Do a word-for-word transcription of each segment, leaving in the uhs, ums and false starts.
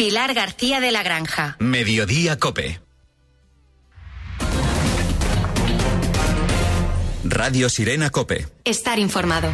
Pilar García de la Granja. Mediodía COPE. Radio Sirena COPE. Estar informado.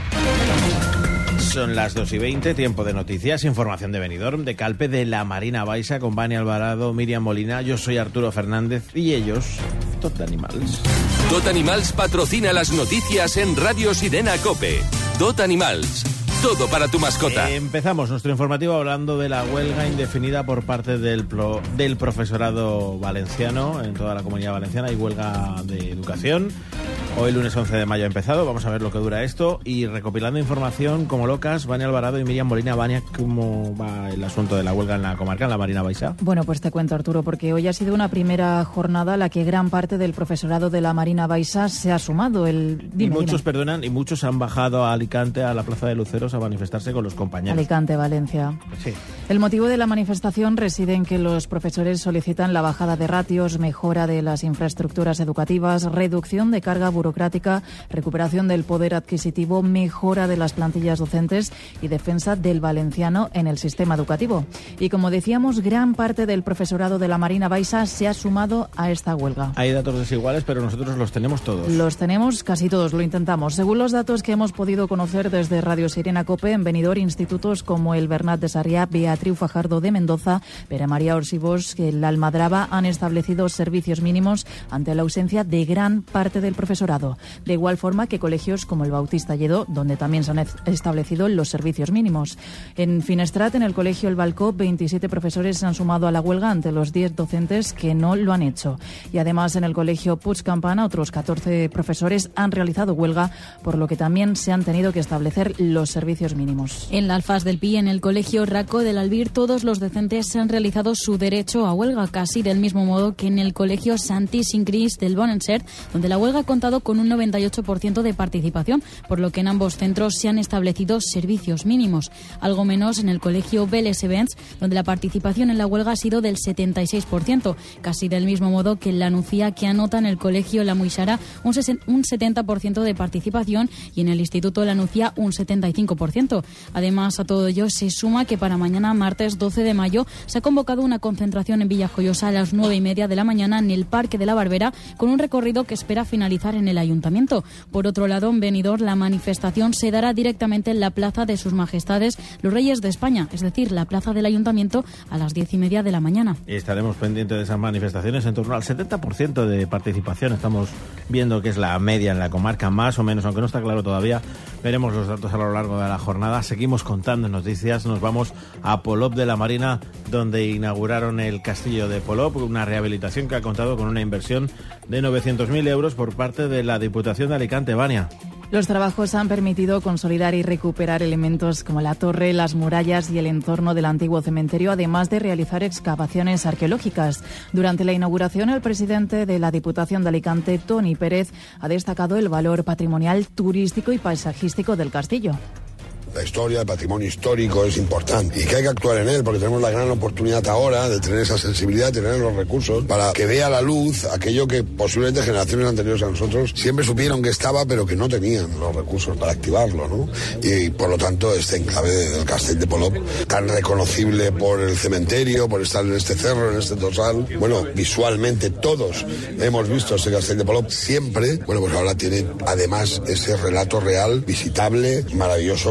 Son las dos y veinte, tiempo de noticias, información de Benidorm, de Calpe, de la Marina Baixa, con Vani Alvarado, Miriam Molina. Yo soy Arturo Fernández y ellos, Tot Animals. Tot Animals patrocina las noticias en Radio Sirena COPE. Tot Animals. Todo para tu mascota. Eh, empezamos nuestro informativo hablando de la huelga indefinida por parte del, pro, del profesorado valenciano. En toda la Comunidad Valenciana hay huelga de educación. Hoy, lunes once de mayo, ha empezado. Vamos a ver lo que dura esto. Y recopilando información como locas, Vania Alvarado y Miriam Molina. Vania, ¿cómo va el asunto de la huelga en la comarca, en la Marina Baixa? Bueno, pues te cuento, Arturo, porque hoy ha sido una primera jornada a la que gran parte del profesorado de la Marina Baixa se ha sumado. El... Dime, y muchos, dime. perdonan, y muchos han bajado a Alicante, a la Plaza de Luceros, a manifestarse con los compañeros. Alicante, Valencia. Sí. El motivo de la manifestación reside en que los profesores solicitan la bajada de ratios, mejora de las infraestructuras educativas, reducción de carga burocrática, recuperación del poder adquisitivo, mejora de las plantillas docentes y defensa del valenciano en el sistema educativo. Y como decíamos, gran parte del profesorado de la Marina Baixa se ha sumado a esta huelga. Hay datos desiguales, pero nosotros los tenemos todos. Los tenemos casi todos, lo intentamos. Según los datos que hemos podido conocer desde Radio Sirena COPE, en Benidorm, institutos como el Bernat de Sarriá, Beatriu Fajardo de Mendoza, Pere María Orsibos, que la Almadraba han establecido servicios mínimos ante la ausencia de gran parte del profesorado. De igual forma que colegios como el Bautista Lledó, donde también se han establecido los servicios mínimos. En Finestrat, en el colegio El Balcó, veintisiete profesores se han sumado a la huelga ante los diez docentes que no lo han hecho. Y además en el colegio Puig Campana, otros catorce profesores han realizado huelga, por lo que también se han tenido que establecer los servicios mínimos. En la Alfaz del Pi, en el colegio Raco del Albir, todos los docentes han realizado su derecho a huelga, casi del mismo modo que en el colegio Santi Sincris del Bonensert, donde la huelga ha contado con un noventa y ocho por ciento de participación, por lo que en ambos centros se han establecido servicios mínimos. Algo menos en el colegio Vélez Events, donde la participación en la huelga ha sido del setenta y seis por ciento, casi del mismo modo que en la Nucía, que anota en el colegio La Muixara un, un setenta por ciento de participación y en el Instituto La Nucía un setenta y cinco por ciento. Además, a todo ello se suma que para mañana, martes doce de mayo, se ha convocado una concentración en Villajoyosa a las nueve y media de la mañana en el Parque de la Barbera, con un recorrido que espera finalizar en el Ayuntamiento. Por otro lado, en Benidorm, la manifestación se dará directamente en la Plaza de Sus Majestades los Reyes de España, es decir, la Plaza del Ayuntamiento, a las diez y media de la mañana. Y estaremos pendientes de esas manifestaciones. En torno al setenta por ciento de participación estamos viendo que es la media en la comarca, más o menos, aunque no está claro todavía. Veremos los datos a lo largo de la jornada. Seguimos contando noticias. Nos vamos a Polop de la Marina, donde inauguraron el castillo de Polop, una rehabilitación que ha contado con una inversión de novecientos mil euros por parte de la Diputación de Alicante. Vania. Los trabajos han permitido consolidar y recuperar elementos como la torre, las murallas y el entorno del antiguo cementerio, además de realizar excavaciones arqueológicas. Durante la inauguración, el presidente de la Diputación de Alicante, Toni Pérez, ha destacado el valor patrimonial, turístico y paisajístico del castillo. La historia, el patrimonio histórico es importante y que hay que actuar en él porque tenemos la gran oportunidad ahora de tener esa sensibilidad, de tener los recursos para que vea la luz aquello que posiblemente generaciones anteriores a nosotros siempre supieron que estaba pero que no tenían los recursos para activarlo, ¿no? Y por lo tanto este enclave del Castell de Polop, tan reconocible por el cementerio, por estar en este cerro, en este torsal, bueno, visualmente todos hemos visto ese Castell de Polop siempre, bueno, pues ahora tiene además ese relato real, visitable, maravilloso.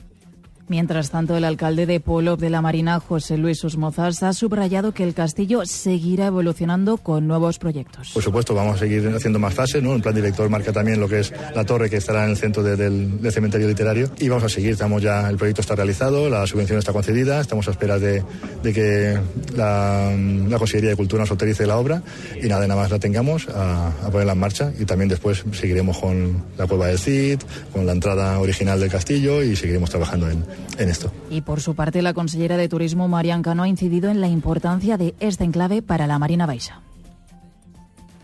Mientras tanto, el alcalde de Polop de la Marina, José Luis Susmozas, ha subrayado que el castillo seguirá evolucionando con nuevos proyectos. Por supuesto, vamos a seguir haciendo más fases, ¿no? El plan director marca también lo que es la torre que estará en el centro de, del, del cementerio literario y vamos a seguir. Estamos ya, el proyecto está realizado, la subvención está concedida, estamos a espera de, de que la, la Consejería de Cultura nos autorice la obra y nada, nada más la tengamos a, a ponerla en marcha y también después seguiremos con la cueva del Cid, con la entrada original del castillo y seguiremos trabajando en en esto. Y por su parte, la consellera de Turismo, Marian Cano, ha incidido en la importancia de este enclave para la Marina Baixa.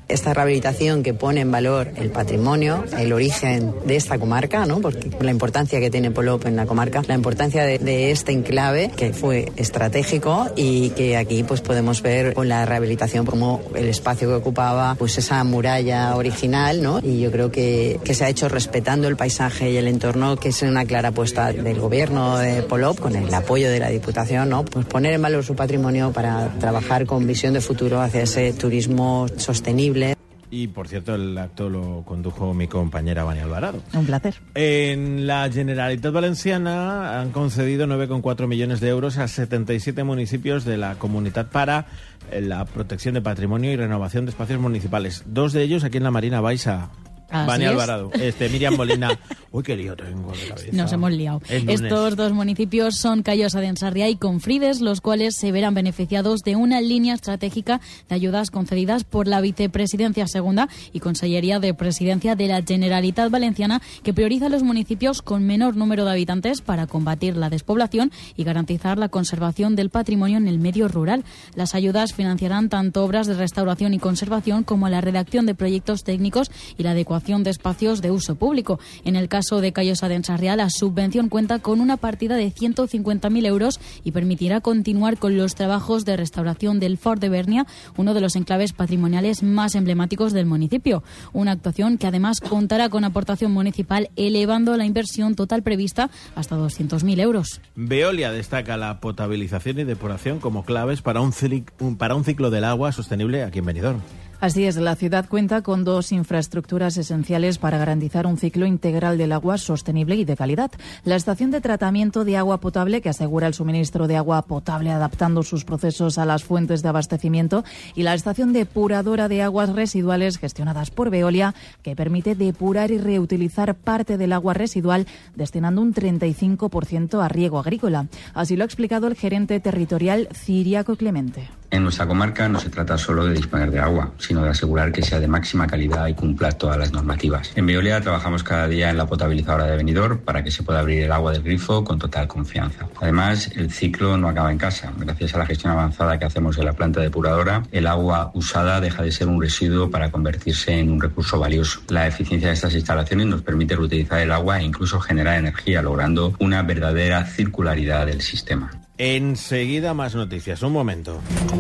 Esta rehabilitación que pone en valor el patrimonio, el origen de esta comarca, ¿no? Porque la importancia que tiene Polop en la comarca, la importancia de, de este enclave que fue estratégico y que aquí pues podemos ver con la rehabilitación como el espacio que ocupaba, pues esa muralla original, ¿no? Y yo creo que, que se ha hecho respetando el paisaje y el entorno, que es una clara apuesta del gobierno de Polop con el apoyo de la Diputación, ¿no? Pues poner en valor su patrimonio para trabajar con visión de futuro hacia ese turismo sostenible. Y, por cierto, el acto lo condujo mi compañera Vania Alvarado. Un placer. En la Generalitat Valenciana han concedido nueve coma cuatro millones de euros a setenta y siete municipios de la comunidad para la protección de patrimonio y renovación de espacios municipales. Dos de ellos aquí en la Marina Baixa. Vania Alvarado, este, Miriam Molina. Uy, qué lío tengo de cabeza. Nos hemos liado. Estos dos municipios son Callosa de Ensarriá y Confrides, los cuales se verán beneficiados de una línea estratégica de ayudas concedidas por la Vicepresidencia Segunda y Consellería de Presidencia de la Generalitat Valenciana, que prioriza los municipios con menor número de habitantes para combatir la despoblación y garantizar la conservación del patrimonio en el medio rural. Las ayudas financiarán tanto obras de restauración y conservación como la redacción de proyectos técnicos y la adecuación de espacios de uso público. En el caso de Callosa de Ensarriá, la subvención cuenta con una partida de ciento cincuenta mil euros y permitirá continuar con los trabajos de restauración del Fort de Bernia, uno de los enclaves patrimoniales más emblemáticos del municipio. Una actuación que además contará con aportación municipal, elevando la inversión total prevista hasta doscientos mil euros. Veolia destaca la potabilización y depuración como claves para un, cic- para un ciclo del agua sostenible aquí en Benidorm. Así es, la ciudad cuenta con dos infraestructuras esenciales para garantizar un ciclo integral del agua sostenible y de calidad. La estación de tratamiento de agua potable, que asegura el suministro de agua potable adaptando sus procesos a las fuentes de abastecimiento, y la estación depuradora de aguas residuales gestionadas por Veolia, que permite depurar y reutilizar parte del agua residual, destinando un treinta y cinco por ciento a riego agrícola. Así lo ha explicado el gerente territorial Ciriaco Clemente. En nuestra comarca no se trata solo de disponer de agua, sino de asegurar que sea de máxima calidad y cumpla todas las normativas. En Veolia trabajamos cada día en la potabilizadora de Benidorm para que se pueda abrir el agua del grifo con total confianza. Además, el ciclo no acaba en casa. Gracias a la gestión avanzada que hacemos en la planta depuradora, el agua usada deja de ser un residuo para convertirse en un recurso valioso. La eficiencia de estas instalaciones nos permite reutilizar el agua e incluso generar energía, logrando una verdadera circularidad del sistema. Enseguida más noticias. Un momento.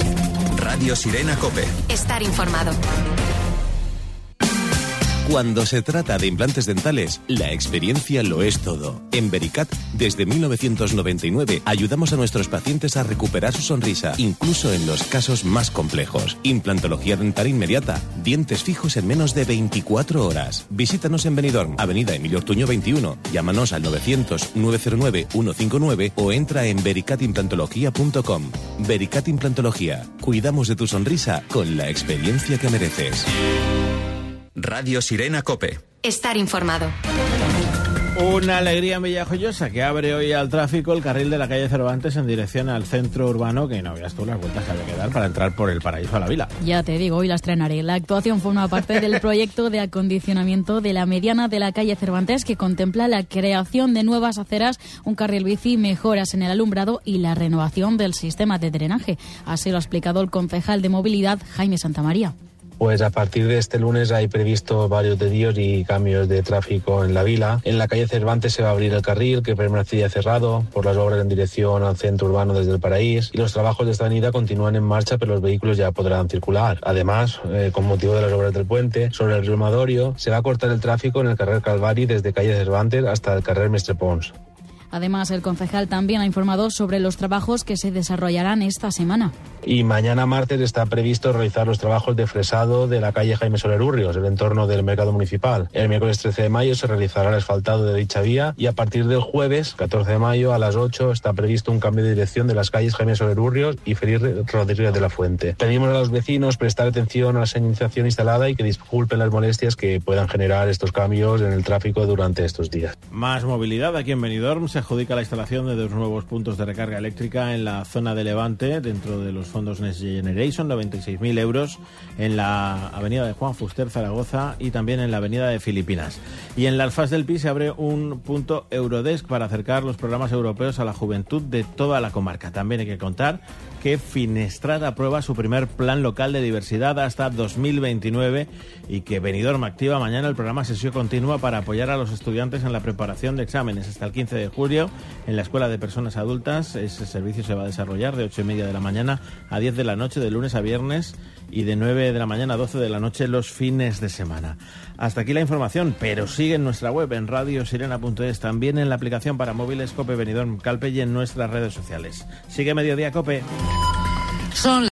Radio Sirena COPE. Estar informado. Cuando se trata de implantes dentales, la experiencia lo es todo. En Vericat, desde mil novecientos noventa y nueve, ayudamos a nuestros pacientes a recuperar su sonrisa, incluso en los casos más complejos. Implantología dental inmediata, dientes fijos en menos de veinticuatro horas. Visítanos en Benidorm, Avenida Emilio Ortuño veintiuno. Llámanos al novecientos, nueve cero nueve, ciento cincuenta y nueve o entra en vericat implantología punto com. Vericat Implantología. Cuidamos de tu sonrisa con la experiencia que mereces. Radio Sirena COPE. Estar informado. Una alegría en Villajoyosa, que abre hoy al tráfico el carril de la calle Cervantes en dirección al centro urbano, que no veas tú las vueltas que había que dar para entrar por el Paraíso a la Vila. Ya te digo, hoy la estrenaré. La actuación forma parte del proyecto de acondicionamiento de la mediana de la calle Cervantes, que contempla la creación de nuevas aceras, un carril bici, mejoras en el alumbrado y la renovación del sistema de drenaje. Así lo ha explicado el concejal de movilidad, Jaime Santamaría. Pues a partir de este lunes hay previsto varios desvíos y cambios de tráfico en la vila. En la calle Cervantes se va a abrir el carril, que permanecía cerrado por las obras en dirección al centro urbano desde el Paraíso, y los trabajos de esta avenida continúan en marcha, pero los vehículos ya podrán circular. Además, eh, con motivo de las obras del puente, sobre el río Madorio, se va a cortar el tráfico en el carrer Calvari desde calle Cervantes hasta el carrer Mestre Pons. Además, el concejal también ha informado sobre los trabajos que se desarrollarán esta semana. Y mañana martes está previsto realizar los trabajos de fresado de la calle Jaime Soler Urrios, el entorno del mercado municipal. El miércoles trece de mayo se realizará el asfaltado de dicha vía y a partir del jueves catorce de mayo a las ocho está previsto un cambio de dirección de las calles Jaime Soler Urrios y Feliz Rodríguez de la Fuente. Pedimos a los vecinos prestar atención a la señalización instalada y que disculpen las molestias que puedan generar estos cambios en el tráfico durante estos días. Más movilidad aquí en Benidorm. Se adjudica la instalación de dos nuevos puntos de recarga eléctrica en la zona de Levante, dentro de los fondos Next Generation, noventa y seis mil euros en la avenida de Juan Fuster, Zaragoza, y también en la avenida de Filipinas. Y en la Alfaz del Pi se abre un punto Eurodesk para acercar los programas europeos a la juventud de toda la comarca. También hay que contar que Finestrat aprueba su primer plan local de diversidad hasta dos mil veintinueve y que Benidorm activa mañana el programa Sesión Continua para apoyar a los estudiantes en la preparación de exámenes. Hasta el quince de julio en la Escuela de Personas Adultas ese servicio se va a desarrollar de ocho y media de la mañana a diez de la noche de lunes a viernes y de nueve de la mañana a doce de la noche los fines de semana. Hasta aquí la información, pero sigue en nuestra web en radio sirena punto es, también en la aplicación para móviles COPE Benidorm Calpe y en nuestras redes sociales. Sigue Mediodía COPE. Son